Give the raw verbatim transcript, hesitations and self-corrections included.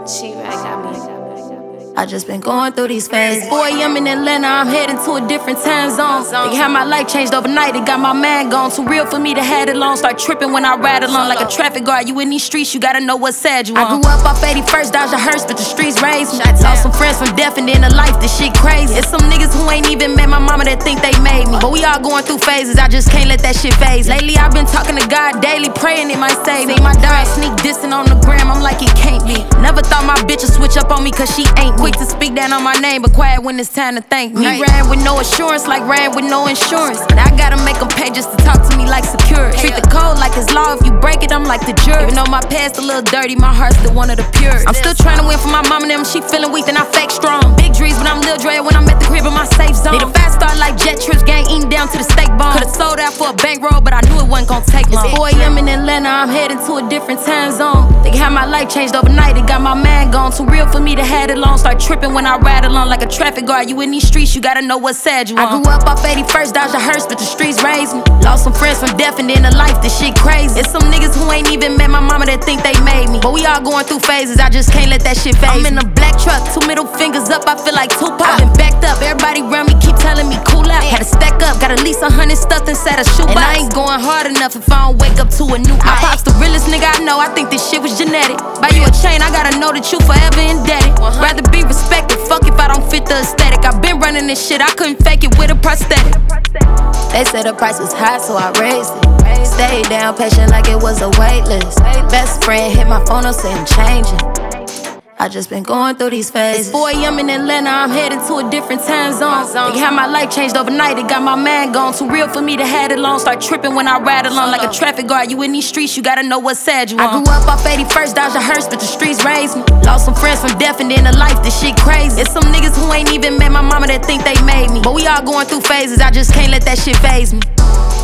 I just been going through these phases. four a.m. in Atlanta, I'm heading to a different time zone. They had my life changed overnight, it got my man gone. Too real for me to have it long. Start tripping when I ride along like a traffic guard. You in these streets, you gotta know what side you on. I grew up off eighty-first, dodged a hearse, but the streets raised me. Lost some friends from death and then the life, this shit crazy. It's some niggas who ain't even met my mama that think they made me. But we all going through phases, I just can't let that shit phase. Lately I've been talking to God daily, praying it might save me. See my dog sneak dissing on the gram, I'm like it can't be. Never thought my bitch would switch up on me cause she ain't quick to speak down on my name, but quiet when it's time to thank me. He ran with no assurance, like ran with no insurance. And I gotta make him pay just to talk to me like security. Treat the code like it's law, if you break it, I'm like the jury. Even though my past a little dirty, my heart's still one of the purest. I'm still trying to win for my mom and them, she feeling weak, then I fake strong. Big dreams, but I'm Lil Dre when I'm at the crib in my safe zone. Need a fast start like jet trips, gang eating down to the steak bone. Could've sold out for a bankroll, but I knew it wasn't gonna take long. It's four a.m. in Atlanta, I'm heading to a different time zone. They had my life changed overnight, it got my man gone. Too real for me to have it long. Start tripping when I ride along like a traffic guard. You in these streets, you gotta know what side you on. I grew up off eighty-first, dodged a hearse, but the streets raised me. Lost some friends from death and then the life, this shit crazy. It's some niggas who ain't even met my mama that think they made me. But we all going through phases, I just can't let that shit phase me. I'm in a black truck, two middle fingers up, I feel like Tupac. I been backed up, everybody around me keep telling me cool out. Had to stack up, got at least a hundred stuffed inside a shoebox. And I ain't going hard enough if I don't wake up to a new My pop's the realest nigga I know, I think this shit was genetic. Buy you a chain, I gotta know that you forever indebted. Rather be respected, fuck if I don't fit the aesthetic. I've been running this shit, I couldn't fake it with a prosthetic. They said the price was high, so I raised it. Stayed down patient like it was a wait list. Best friend hit my phone up, say I'm changing. I just been going through these phases. It's four a.m. in Atlanta, I'm heading to a different time zone. They had my life changed overnight, it got my man gone. Too real for me to have it long. Start tripping when I ride along like a traffic guard. You in these streets, you gotta know what side you on. I grew up off eighty-first, dodged a hearse, but the streets raised me. Lost some friends from death and then the life, this shit crazy. It's some niggas who ain't even met my mama that think they made me. But we all going through phases, I just can't let that shit phase me.